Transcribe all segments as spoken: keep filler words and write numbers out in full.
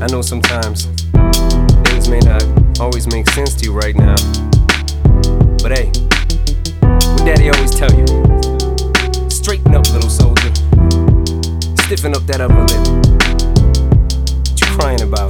I know sometimes things may not always make sense to you right now, but hey, what Daddy always tell you: straighten up, little soldier. Stiffen up that upper lip. What you crying about?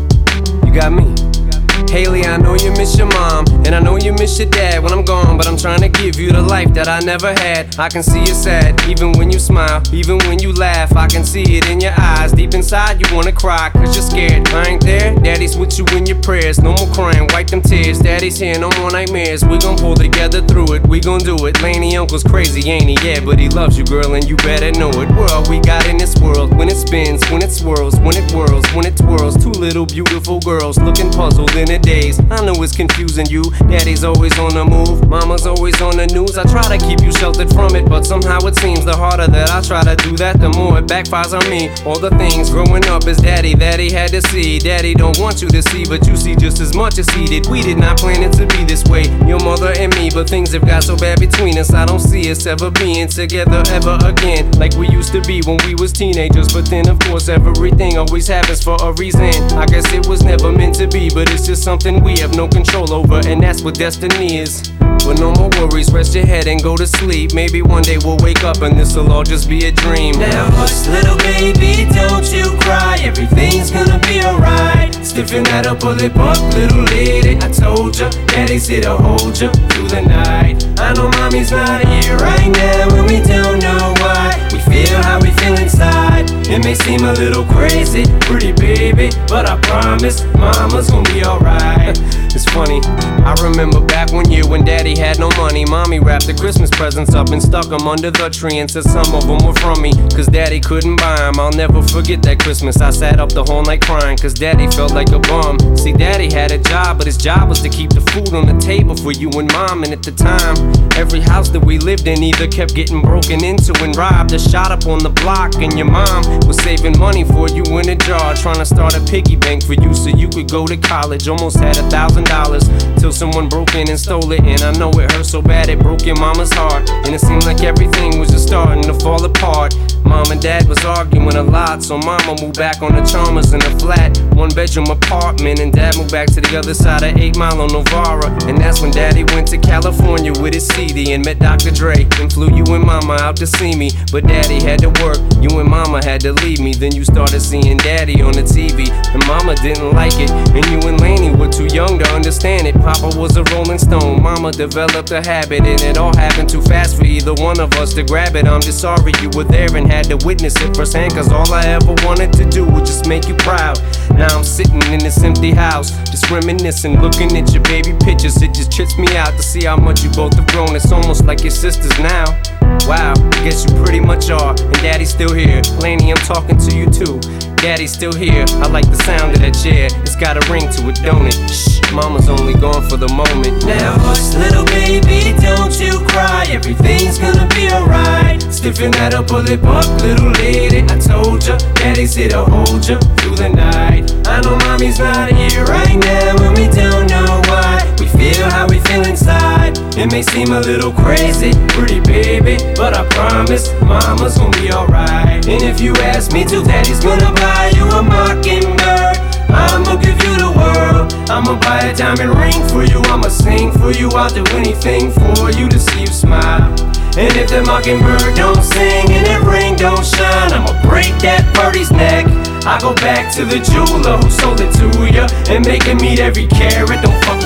You got me. Haley, I know you miss your mom, and I know you miss your dad when I'm gone, but I'm trying to give you the life that I never had. I can see you sad, even when you smile, even when you laugh. I can see it in your eyes, deep inside you wanna cry, cause you're scared. I ain't there, Daddy's with you in your prayers. No more crying, wipe them tears. Daddy's here, no more nightmares. We gon' pull together through it, we gon' do it. Laney uncle's crazy, ain't he? Yeah, but he loves you, girl, and you better know it. We're all we got in this world. When it spins, when it swirls, when it whirls, when it twirls. Two little beautiful girls looking puzzled in a daze. I know it's confusing you. Daddy's always on the move, mama's always on the news. I try to keep you sheltered from it, but somehow it seems the harder that I try to do that, the more it backfires on me. All the things growing up as daddy that he had to see, daddy don't want you to see, but you see just as much as he did. We did not plan it to be this way, your mother and me, but things have got so bad between us. I don't see us ever being together ever again, like we used to be when we was teenagers. But then of course everything always happens for a reason. I guess it was never meant to be, but it's just something we have no control over, and that's what destiny is. But no more worries, rest your head and go to sleep. Maybe one day we'll wake up and this'll all just be a dream. Now hush, little baby, don't you cry. Everything's gonna be alright. Stiffen that upper lip up, little lady. I told ya, Daddy's here to hold ya through the night. I know mommy's not here right now, and we don't know why. We feel how we feel inside. It may seem a little crazy, pretty baby, but I promise mama's gonna be alright. It's funny, I remember back one year when Daddy had no money. Mommy wrapped the Christmas presents up and stuck them under the tree and said some of them were from me, cause Daddy couldn't buy them. I'll never forget that Christmas. I sat up the whole night crying, cause Daddy felt like a bum. See, Daddy had a job, but his job was to keep the food on the table for you and Mom. And at the time, every house that we lived in either kept getting broken into and robbed or shot up on the block. And your mom was saving money for you in a jar, trying to start a piggy bank for you so you could go to college. Almost had a thousand dollars till someone broke in and stole it. And I know it hurt so bad it broke your mama's heart, and it seemed like everything was just starting to fall apart. Mom and Dad was arguing a lot, so Mama moved back on the Chalmers in a flat one bedroom apartment, and Dad moved back to the other side of eight Mile on Novara. And that's when Daddy went to California with his C D and met Doctor Dre and flew you and Mama out to see me. But Daddy had to work, you and Mama had to leave me. Then you started seeing Daddy on the T V, and Mama didn't like it, and you and Laney were too young to understand it. Papa was a Rolling Stone, Mama developed a habit, and it all happened too fast for either one of us to grab it. I'm just sorry you were there and had to witness it firsthand, cause all I ever wanted to do was just make you proud. Now I'm sitting in this empty house, just reminiscing, looking at your baby pictures. It just trips me out to see how much you both have grown. It's almost like your sisters now. Wow, I guess you pretty much are, and Daddy's still here. Laney, I'm talking to you too. Daddy's still here, I like the sound of that chair. It's got a ring to it, don't it? Shh, Mama's only gone for the moment. Now hush, little baby, don't you cry. Everything's gonna be alright. Stiffen that upper lip up, little lady. I told ya, Daddy's here to hold ya through the night. I know mommy's not here right now, and we don't know why. We feel how we feel inside. It may seem a little crazy, pretty baby, but I promise mama's gonna be alright. And if you ask me to, Daddy's gonna buy you a mockingbird. I'ma give you the world. I'ma buy a diamond ring for you. I'ma sing for you. I'll do anything for you to see you smile. And if that mockingbird don't sing and that ring don't shine, I'ma break that birdie's neck. I go back to the jeweler who sold it to ya and make him eat every carat. Don't fuck